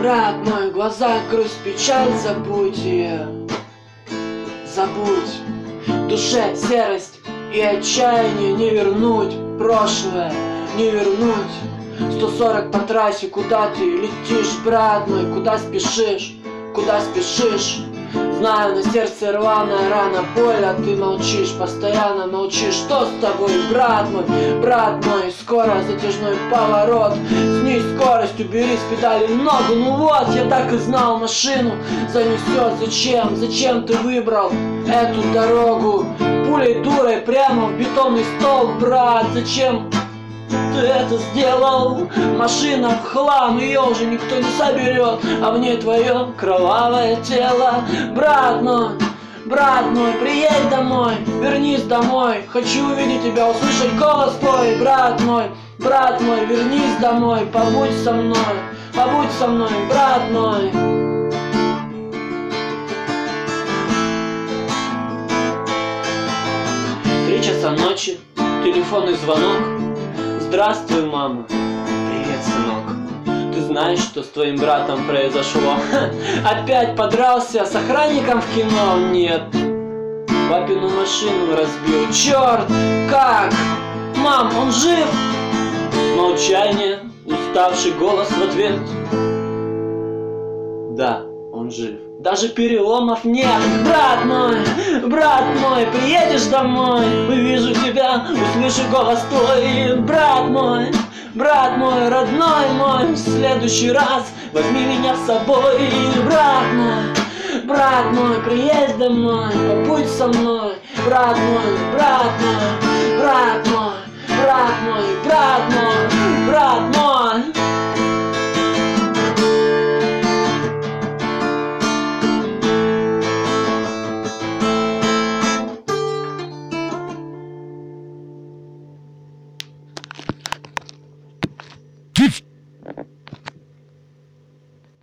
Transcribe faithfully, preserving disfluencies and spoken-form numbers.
брат мой, в глазах грусть, печаль, забудь ее. Забудь. В душе серость и отчаяние, не вернуть прошлое, не вернуть. Сто сорок по трассе, куда ты летишь, брат мой, куда спешишь, куда спешишь? Знаю, на сердце рваная рана, боль, а ты молчишь, постоянно молчишь. Что с тобой, брат мой, брат мой? Скоро затяжной поворот, снизь скорость, убери с педали ногу. Ну вот, я так и знал, машину занесет. Зачем, зачем ты выбрал эту дорогу? Пулей дурой прямо в бетонный столб, брат, зачем ты это сделал? Машина в хлам, ее уже никто не соберет, а в ней твое кровавое тело. Брат мой, брат мой, приедь домой, вернись домой. Хочу увидеть тебя, услышать голос твой. Брат мой, брат мой, вернись домой, побудь со мной, побудь со мной, брат мой. Три часа ночи, телефонный звонок. Здравствуй, мама. Привет, сынок. Ты знаешь, что с твоим братом произошло? Опять подрался с охранником в кино? Нет. Папину машину разбил. Черт, как? Мам, он жив? Молчание, уставший голос в ответ. Да, он жив. Даже переломов нет. Брат мой, брат мой, приедешь домой, увижу тебя, услышу голос твой. Брат мой, брат мой, родной мой, в следующий раз возьми меня с собой. Брат мой, брат мой, приедь домой, побудь со мной. Брат мой, брат мой, брат мой, брат мой, брат мой, брат мой.